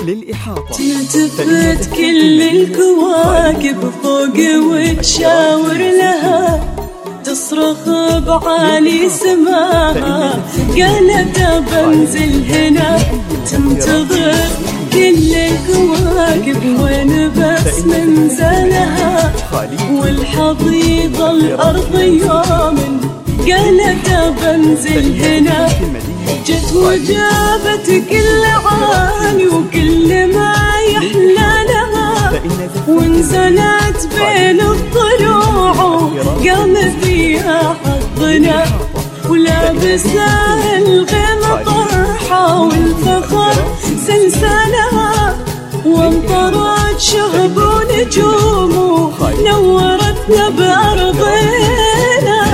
للإحاطة تلتفت كل الكواكب فوق وتشاور لها، تصرخ بعالي سماها قالت بنزل هنا. تنتظر كل الكواكب وين بس منزلها، والحضيض الأرض يوم قالت بنزل هنا. جت وجابت كل عاني وكل ما يحلى لها، ونزلت بين الضلوع قام فيها حظنا. ولابسة الغيمة طرحة والفخر سلسلها، وامطرت شهب ونجوم نورتنا بأرضنا.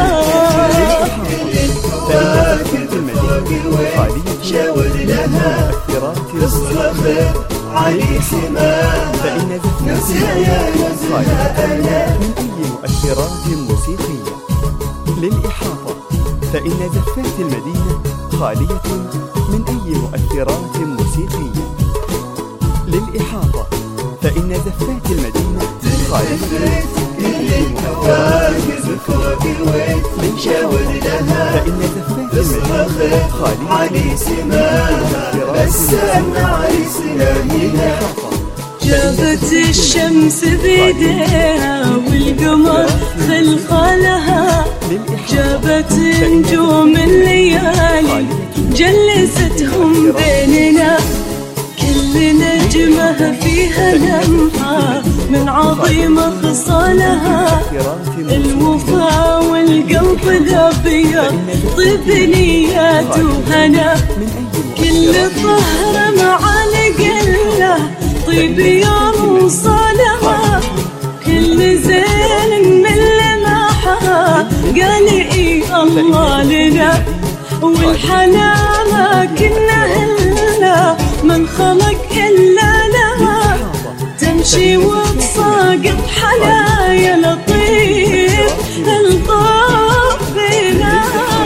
شاور لها تصرخ علي سماها، نفسها يا نفسها أنا. من أي مؤثرات موسيقية للإحاطة، فإن زفات المدينة خالية من أي مؤثرات موسيقية للإحاطة، فإن زفات المدينة خالية من أي مؤثرات موسيقية. شاور لها فإن زفات المدينة خالية علي سماها، بس أنا عريسنا هنا. جابت الشمس بيديها والقمر خلخالها، جابت نجوم الليالي جلستهم بيننا. كل نجمة فيها لمحة من عظيم خصالها، الوفا والقلب الأبيض طيب نيات وهنا. كل طهر مع القلة طيب يوم وصالها، كل زين من لمحها قال إي الله لنا. والحلا ما كنا إلا من خلق إلا لها، تمشي وتساقط حلايا لطيف الطاف بنا.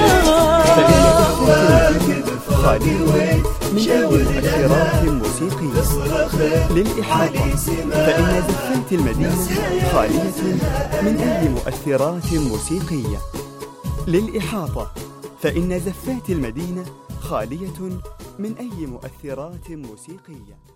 من أي مؤثرات موسيقية للإحاطة، فإن زفات المدينة خالية من أي مؤثرات موسيقية للإحاطة، فإن زفات المدينة خالية من أي مؤثرات موسيقية.